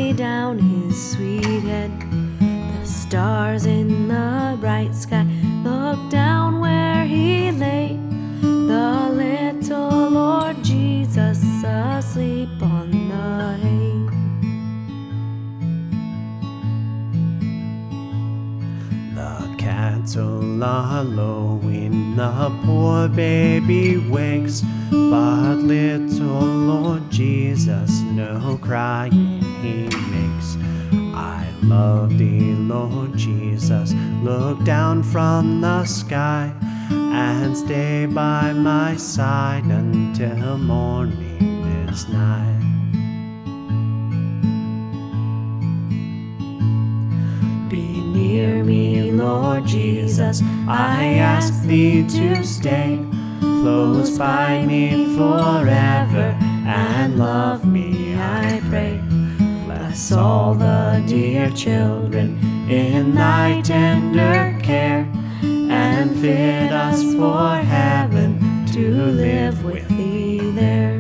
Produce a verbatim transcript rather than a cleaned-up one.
lay down his sweet head. The stars in the bright sky looked down where he lay. The little Lord Jesus asleep on the hay. The cattle are lowing, the poor baby wakes, but little Lord Jesus no crying he makes. I love thee, Lord Jesus, look down from the sky and stay by my side until morning is nigh. Be near me, Lord Jesus, I ask thee to stay close by me forever and love me, I pray. Bless all the dear children in thy tender care, and fit us for heaven to live with thee there.